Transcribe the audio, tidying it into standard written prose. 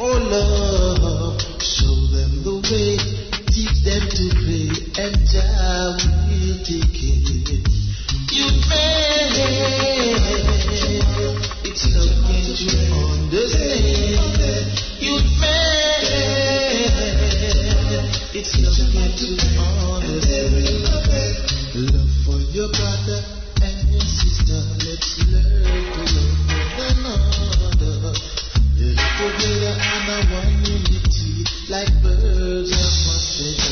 Oh love, show them the way, teach them to pray, and Jah will take it. You may, it's not going to understand. You may, it's not going to understand. Love for your brother and your sister. Let's learn to love one another. Live together in a one unity, like birds of a feather.